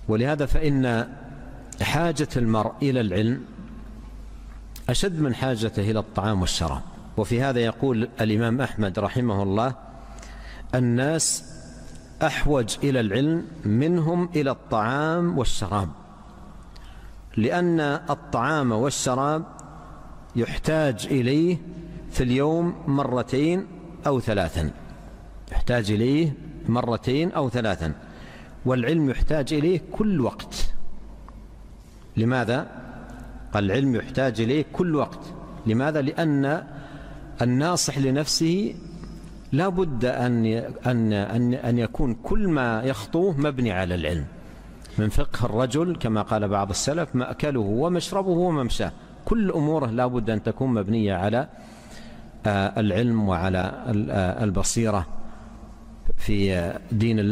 ولهذا فإن حاجة المرء إلى العلم أشد من حاجته إلى الطعام والشراب. وفي هذا يقول الإمام أحمد رحمه الله: الناس أحوج إلى العلم منهم إلى الطعام والشراب، لأن الطعام والشراب يحتاج إليه في اليوم مرتين أو ثلاثا، يحتاج إليه مرتين أو ثلاثا، والعلم يحتاج إليه كل وقت. لماذا؟ قال العلم يحتاج إليه كل وقت. لماذا؟ لأن الناصح لنفسه لا بد أن يكون كل ما يخطوه مبني على العلم. من فقه الرجل كما قال بعض السلف: مأكله ومشربه وممشاه، كل أموره لا بد أن تكون مبنية على العلم وعلى البصيرة في دين الله.